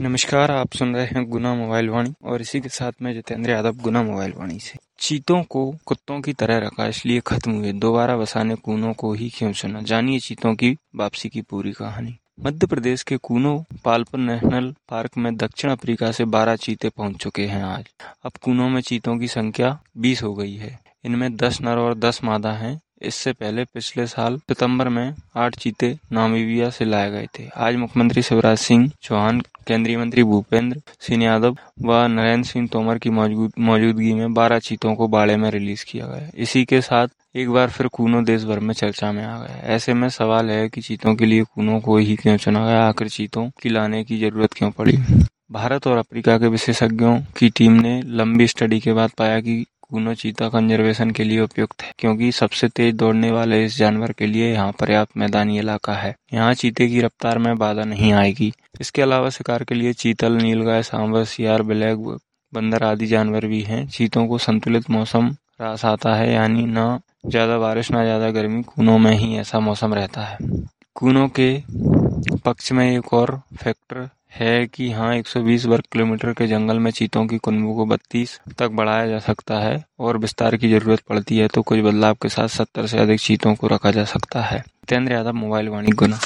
नमस्कार, आप सुन रहे हैं गुना मोबाइल वाणी और इसी के साथ में जितेंद्र यादव गुना मोबाइल वाणी से। चीतों को कुत्तों की तरह रखा इसलिए खत्म हुए, दोबारा बसाने कूनों को ही क्यों चुना। जानिए चीतों की वापसी की पूरी कहानी। मध्य प्रदेश के कूनो पालपुर नेशनल पार्क में दक्षिण अफ्रीका से 12 चीते पहुंच चुके हैं। आज अब कूनों में चीतों की संख्या 20 हो गई है। इनमें 10 नर और 10 मादा हैं। इससे पहले पिछले साल सितंबर में 8 चीते नामीबिया से लाए गए थे। आज मुख्यमंत्री शिवराज सिंह चौहान, केंद्रीय मंत्री भूपेंद्र सिंह यादव व नरेंद्र सिंह तोमर की मौजूदगी में 12 चीतों को बाड़े में रिलीज किया गया। इसी के साथ एक बार फिर कूनो देश भर में चर्चा में आ गया। ऐसे में सवाल है कि चीतों के लिए कूनो को ही क्यों चुना गया, आखिर चीतों की लाने की जरूरत क्यों पड़ी। भारत और अफ्रीका के विशेषज्ञों की टीम ने लंबी स्टडी के बाद पाया कि कूनो चीता कंजर्वेशन के लिए उपयुक्त है, क्योंकि सबसे तेज दौड़ने वाले इस जानवर के लिए यहाँ पर्याप्त मैदानी इलाका है। यहाँ चीते की रफ्तार में बाधा नहीं आएगी। इसके अलावा शिकार के लिए चीतल, नीलगाय, सांभर, सियार, ब्लैक बंदर आदि जानवर भी हैं। चीतों को संतुलित मौसम रास आता है, यानी न ज्यादा बारिश न ज्यादा गर्मी। कूनो में ही ऐसा मौसम रहता है। कूनो के पक्ष में एक और फैक्टर है कि यहाँ 120 वर्ग किलोमीटर के जंगल में चीतों की कुनबों को 32 तक बढ़ाया जा सकता है और विस्तार की जरूरत पड़ती है तो कुछ बदलाव के साथ 70 से अधिक चीतों को रखा जा सकता है। जितेंद्र यादव, मोबाइल वाणी, गुना।